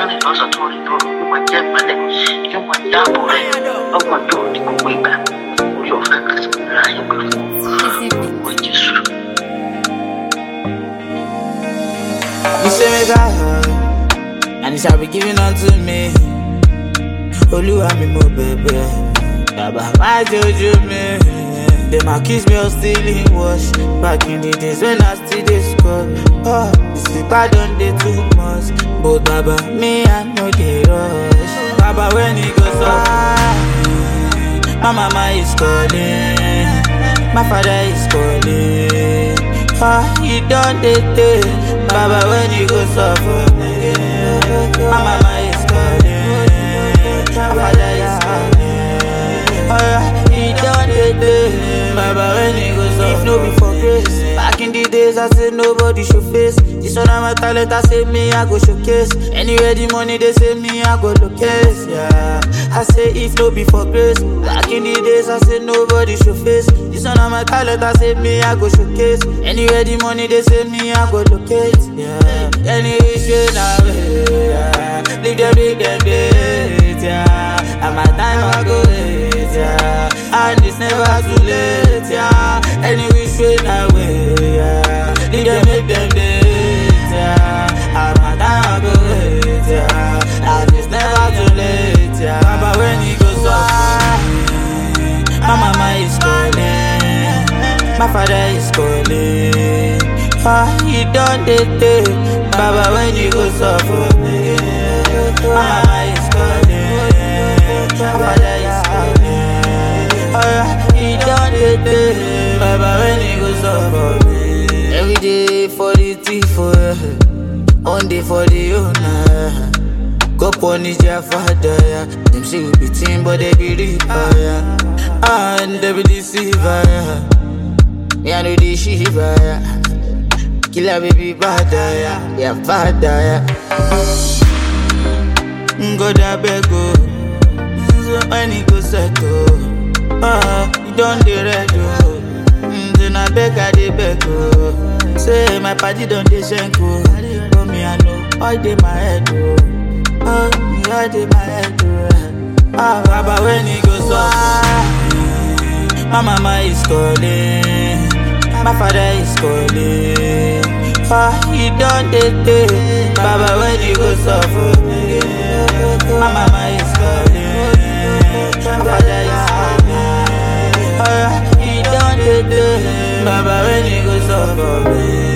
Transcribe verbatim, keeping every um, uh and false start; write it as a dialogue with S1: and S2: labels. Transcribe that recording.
S1: Johnny knows I told you, you might get my leg, you might double it. I'm going to do it, go way back. Your fingers, I am going to just.
S2: You say me God, and it shall be given unto me. Oluwa mi mo bebe, Baba my jojo me. Them accuse me of stealing wash. Back in the days when I still dey score. Oh, this is bad on the too much. But Baba, me I know the rush. Baba when he goes up, my mama is calling, my father is calling. Ah, he done the day. Baba when he goes up, my mama is calling, my father is calling. Ah, he done the day. Baba when he goes up, if no be for grace. Back in the days I say nobody show face. This one of my talent I say me I go showcase. Anywhere the money they say me I go locate. Yeah, I say if no be for grace. Back in the days I say nobody show face. This one of my talent I say me I go showcase. Anywhere the money they say me I go locate. Yeah, anyway straight away. Yeah, leave them leave them dead. Yeah, and my time I go wait. Yeah, and it's never too late. Yeah, anyway straight away. Yeah, leave them make them dead. Yeah, and my time I go wait. Yeah, and it's never too late. Yeah, Baba when he goes up, my mama is calling, my father is calling. Ah, he done the day. Baba when he goes up, my mama is calling, my father is calling. Ah, he done the day. Baba when he goes up, every day for the thief, for one day for the owner. Go punish your father, yeah. Them say we be team, but they be reaper, yeah. And they be deceiver, yeah. Me I know the shiva, yeah. Killer baby bad, yeah. Yeah, bad, yeah. Go da bego, when he go settle. Ah, you don't dey red, oh. Then I beg, I dey beg, oh. Say my party don't dey shenko. Oh, me I know, all dey my head, oh. Oh, me all dey my head, oh. Ah, Baba when he goes up, my mama is calling, my father is calling. Ah, he done the day. Baba when he goes up, my mama is calling, my father is calling. Ah, he done the day. Baba when he goes up,